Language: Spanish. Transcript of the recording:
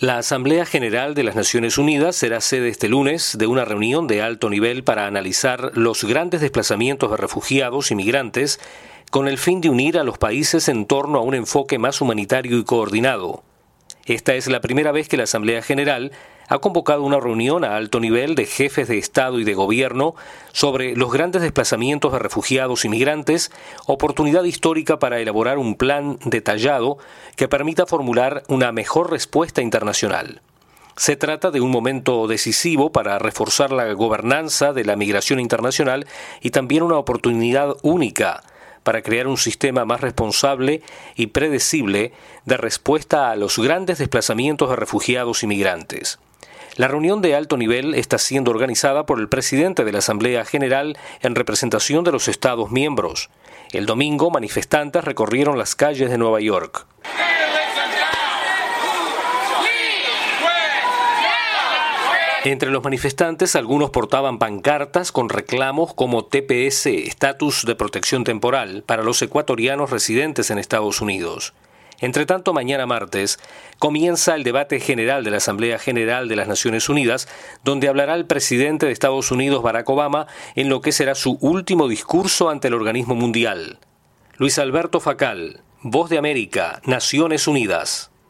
La Asamblea General de las Naciones Unidas será sede este lunes de una reunión de alto nivel para analizar los grandes desplazamientos de refugiados y migrantes con el fin de unir a los países en torno a un enfoque más humanitario y coordinado. Esta es la primera vez que la Asamblea General ha convocado una reunión a alto nivel de jefes de Estado y de Gobierno sobre los grandes desplazamientos de refugiados y migrantes, oportunidad histórica para elaborar un plan detallado que permita formular una mejor respuesta internacional. Se trata de un momento decisivo para reforzar la gobernanza de la migración internacional y también una oportunidad única para crear un sistema más responsable y predecible de respuesta a los grandes desplazamientos de refugiados y migrantes. La reunión de alto nivel está siendo organizada por el presidente de la Asamblea General en representación de los Estados miembros. El domingo, manifestantes recorrieron las calles de Nueva York. Entre los manifestantes, algunos portaban pancartas con reclamos como TPS, estatus de protección temporal, para los ecuatorianos residentes en Estados Unidos. Entretanto, mañana martes, comienza el debate general de la Asamblea General de las Naciones Unidas, donde hablará el presidente de Estados Unidos, Barack Obama, en lo que será su último discurso ante el organismo mundial. Luis Alberto Facal, Voz de América, Naciones Unidas.